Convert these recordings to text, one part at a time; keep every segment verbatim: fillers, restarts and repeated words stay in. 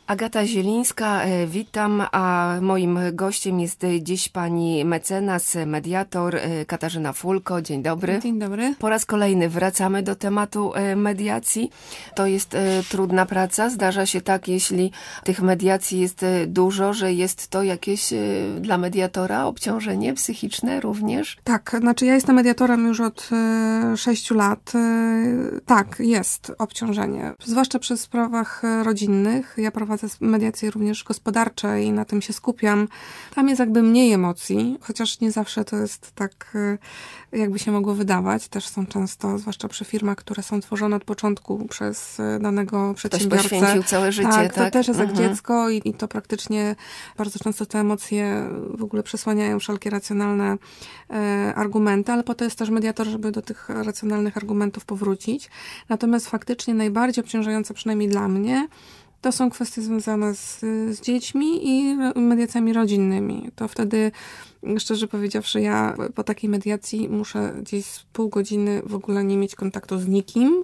Agata Zielińska, witam, a moim gościem jest dziś pani mecenas, mediator Katarzyna Fulko. Dzień dobry. Dzień dobry. Po raz kolejny wracamy do tematu mediacji. To jest trudna praca. Zdarza się tak, jeśli tych mediacji jest dużo, że jest to jakieś dla mediatora obciążenie psychiczne również? Tak, znaczy ja jestem mediatorem już od sześciu lat. Tak, jest obciążenie. Zwłaszcza przy sprawach rodzinnych. Ja prowadzę mediacje również gospodarcze i na tym się skupiam. Tam jest jakby mniej emocji, chociaż nie zawsze to jest tak, jakby się mogło wydawać. Też są często, zwłaszcza przy firmach, które są tworzone od początku przez danego przedsiębiorcę. Ktoś poświęcił całe życie, tak? Tak, to też jest mhm. jak dziecko i, i to praktycznie bardzo często te emocje w ogóle przesłaniają wszelkie racjonalne e, argumenty, ale po to jest też mediator, żeby do tych racjonalnych argumentów powrócić. Natomiast faktycznie najbardziej obciążające, przynajmniej dla mnie, to są kwestie związane z, z dziećmi i mediacjami rodzinnymi. To wtedy, szczerze powiedziawszy, ja po takiej mediacji muszę gdzieś z pół godziny w ogóle nie mieć kontaktu z nikim.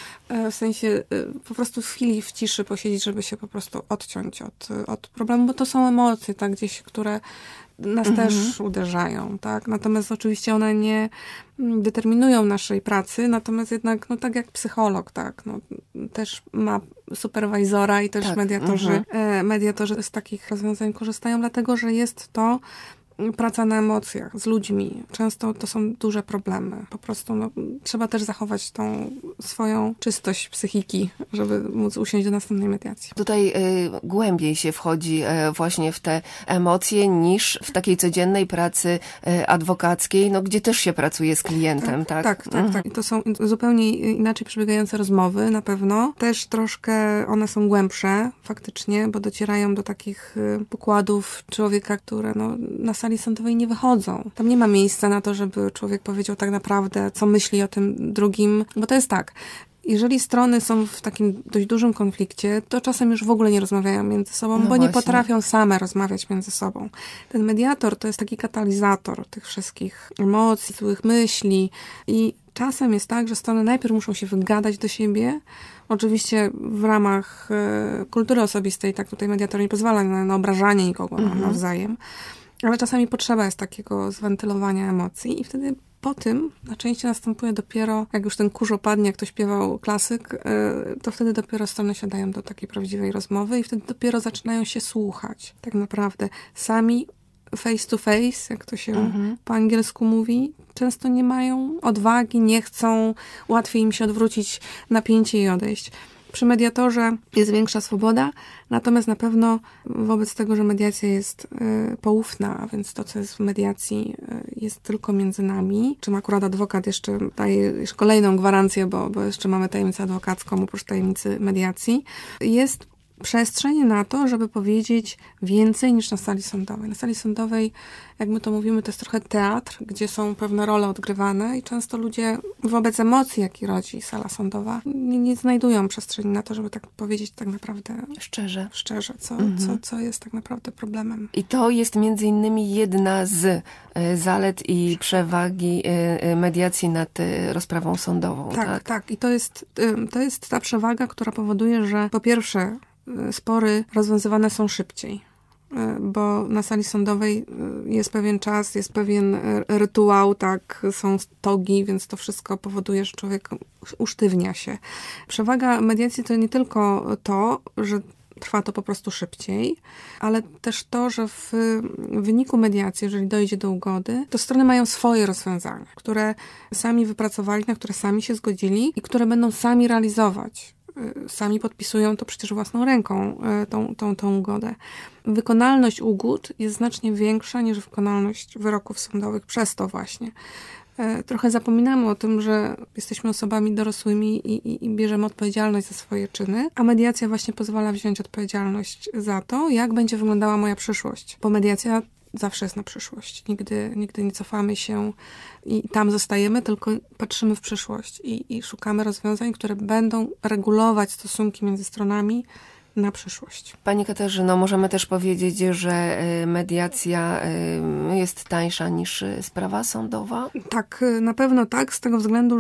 W sensie po prostu w chwili w ciszy posiedzieć, żeby się po prostu odciąć od, od problemu, bo to są emocje, tak, gdzieś, które nas mhm. też uderzają, tak. Natomiast oczywiście one nie determinują naszej pracy, natomiast jednak, no tak jak psycholog, tak, no też ma superwajzora i też tak. mediatorzy, mhm. mediatorzy z takich rozwiązań korzystają, dlatego, że jest to praca na emocjach, z ludźmi. Często to są duże problemy. Po prostu no, trzeba też zachować tą swoją czystość psychiki, żeby móc usiąść do następnej mediacji. Tutaj y, głębiej się wchodzi y, właśnie w te emocje niż w takiej codziennej pracy y, adwokackiej, no, gdzie też się pracuje z klientem, tak? Tak, tak, tak. Mhm. tak. I to są zupełnie inaczej przebiegające rozmowy, na pewno. Też troszkę one są głębsze, faktycznie, bo docierają do takich y, pokładów człowieka, które no, na sali sądowej nie wychodzą. Tam nie ma miejsca na to, żeby człowiek powiedział tak naprawdę, co myśli o tym drugim, bo to jest tak. Jeżeli strony są w takim dość dużym konflikcie, to czasem już w ogóle nie rozmawiają między sobą, no bo właśnie. Nie potrafią same rozmawiać między sobą. Ten mediator to jest taki katalizator tych wszystkich emocji, złych myśli i czasem jest tak, że strony najpierw muszą się wygadać do siebie. Oczywiście w ramach e, kultury osobistej, tak tutaj mediator nie pozwala na, na obrażanie nikogo mhm. nawzajem, ale czasami potrzeba jest takiego zwentylowania emocji i wtedy po tym na części następuje dopiero, jak już ten kurz opadnie, jak to śpiewał klasyk, to wtedy dopiero strony siadają do takiej prawdziwej rozmowy i wtedy dopiero zaczynają się słuchać. Tak naprawdę sami face to face, jak to się mhm. po angielsku mówi, często nie mają odwagi, nie chcą, łatwiej im się odwrócić napięcie i odejść. Przy mediatorze jest większa swoboda, natomiast na pewno wobec tego, że mediacja jest y, poufna, a więc to, co jest w mediacji y, jest tylko między nami, czym akurat adwokat jeszcze daje jeszcze kolejną gwarancję, bo, bo jeszcze mamy tajemnicę adwokacką oprócz tajemnicy mediacji, jest przestrzeń na to, żeby powiedzieć więcej niż na sali sądowej. Na sali sądowej, jak my to mówimy, to jest trochę teatr, gdzie są pewne role odgrywane i często ludzie wobec emocji, jakie rodzi sala sądowa, nie, nie znajdują przestrzeni na to, żeby tak powiedzieć tak naprawdę szczerze, szczerze co, mhm. co, co jest tak naprawdę problemem. I to jest między innymi jedna z y, zalet i przewagi y, mediacji nad y, rozprawą sądową. Tak, tak, tak. I to jest, y, to jest ta przewaga, która powoduje, że po pierwsze spory rozwiązywane są szybciej, bo na sali sądowej jest pewien czas, jest pewien rytuał, tak, są togi, więc to wszystko powoduje, że człowiek usztywnia się. Przewaga mediacji to nie tylko to, że trwa to po prostu szybciej, ale też to, że w wyniku mediacji, jeżeli dojdzie do ugody, to strony mają swoje rozwiązania, które sami wypracowali, na które sami się zgodzili i które będą sami realizować. Sami podpisują to przecież własną ręką, tą, tą, tą ugodę. Wykonalność ugód jest znacznie większa niż wykonalność wyroków sądowych przez to właśnie. Trochę zapominamy o tym, że jesteśmy osobami dorosłymi i, i, i bierzemy odpowiedzialność za swoje czyny, a mediacja właśnie pozwala wziąć odpowiedzialność za to, jak będzie wyglądała moja przyszłość. Bo mediacja zawsze jest na przyszłość. Nigdy, nigdy nie cofamy się i tam zostajemy, tylko patrzymy w przyszłość i, i szukamy rozwiązań, które będą regulować stosunki między stronami na przyszłość. Pani Katarzyno, możemy też powiedzieć, że mediacja jest tańsza niż sprawa sądowa? Tak, na pewno tak, z tego względu, że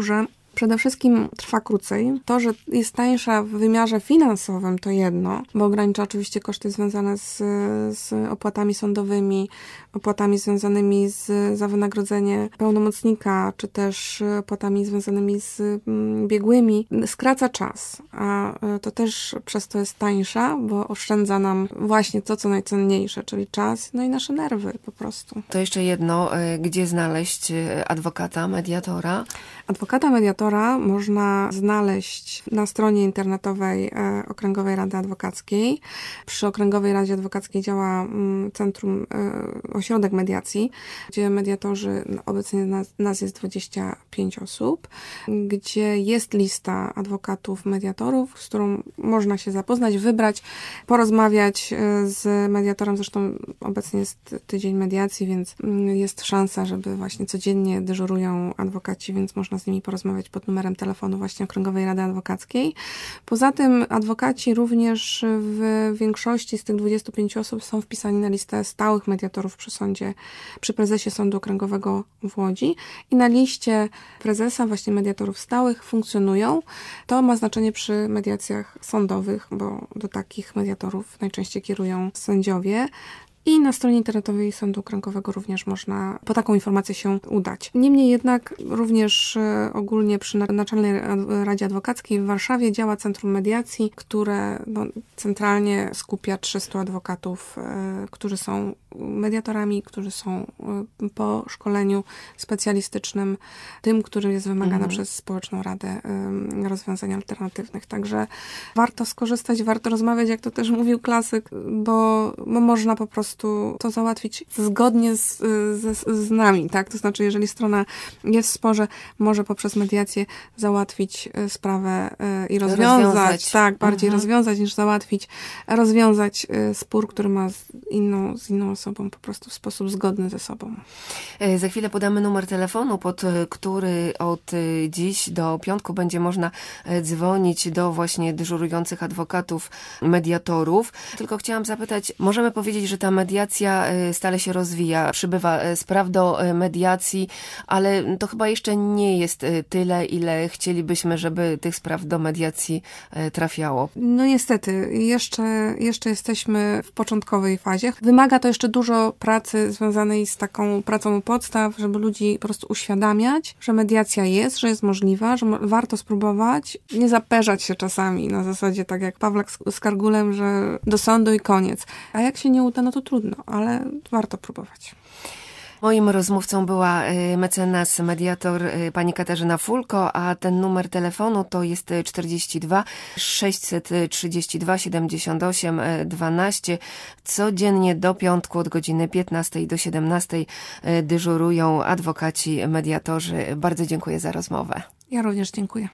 Przede wszystkim trwa krócej. To, że jest tańsza w wymiarze finansowym, to jedno, bo ogranicza oczywiście koszty związane z, z opłatami sądowymi, opłatami związanymi z, za wynagrodzenie pełnomocnika, czy też opłatami związanymi z mm, biegłymi. Skraca czas, a to też przez to jest tańsza, bo oszczędza nam właśnie to, co najcenniejsze, czyli czas, no i nasze nerwy po prostu. To jeszcze jedno, gdzie znaleźć adwokata, mediatora? Adwokata mediatora można znaleźć na stronie internetowej Okręgowej Rady Adwokackiej. Przy Okręgowej Radzie Adwokackiej działa Centrum, Ośrodek Mediacji, gdzie mediatorzy, obecnie nas, nas jest dwadzieścia pięć osób, gdzie jest lista adwokatów, mediatorów, z którą można się zapoznać, wybrać, porozmawiać z mediatorem. Zresztą obecnie jest tydzień mediacji, więc jest szansa, żeby właśnie codziennie dyżurują adwokaci, więc można z nimi porozmawiać pod numerem telefonu właśnie Okręgowej Rady Adwokackiej. Poza tym adwokaci również w większości z tych dwudziestu pięciu osób są wpisani na listę stałych mediatorów przy sądzie, przy prezesie Sądu Okręgowego w Łodzi i na liście prezesa właśnie mediatorów stałych funkcjonują. To ma znaczenie przy mediacjach sądowych, bo do takich mediatorów najczęściej kierują sędziowie. I na stronie internetowej Sądu Okręgowego również można po taką informację się udać. Niemniej jednak również ogólnie przy Naczelnej Radzie Adwokackiej w Warszawie działa Centrum Mediacji, które no, centralnie skupia trzystu adwokatów, y, którzy są mediatorami, którzy są y, po szkoleniu specjalistycznym, tym, który jest wymagany mhm. przez Społeczną Radę y, Rozwiązań Alternatywnych. Także warto skorzystać, warto rozmawiać, jak to też mówił klasyk, bo, bo można po prostu to załatwić zgodnie z, z, z nami, tak? To znaczy, jeżeli strona jest w sporze, może poprzez mediację załatwić sprawę i rozwiązać, rozwiązać. tak, bardziej mhm. rozwiązać niż załatwić, rozwiązać spór, który ma z inną, z inną osobą po prostu w sposób zgodny ze sobą. Za chwilę podamy numer telefonu, pod który od dziś do piątku będzie można dzwonić do właśnie dyżurujących adwokatów, mediatorów. Tylko chciałam zapytać, możemy powiedzieć, że ta mediacja stale się rozwija, przybywa spraw do mediacji, ale to chyba jeszcze nie jest tyle, ile chcielibyśmy, żeby tych spraw do mediacji trafiało. No niestety, jeszcze, jeszcze jesteśmy w początkowej fazie. Wymaga to jeszcze dużo pracy związanej z taką pracą u podstaw, żeby ludzi po prostu uświadamiać, że mediacja jest, że jest możliwa, że warto spróbować, nie zaperzać się czasami na zasadzie tak jak Pawlak z Kargulem, że do sądu i koniec. A jak się nie uda, no to trudno, ale warto próbować. Moim rozmówcą była mecenas, mediator pani Katarzyna Fulko, a ten numer telefonu to jest czterdzieści dwa sześćset trzydzieści dwa siedemdziesiąt osiem dwanaście. Codziennie do piątku od godziny piętnastej do siedemnastej dyżurują adwokaci, mediatorzy. Bardzo dziękuję za rozmowę. Ja również dziękuję.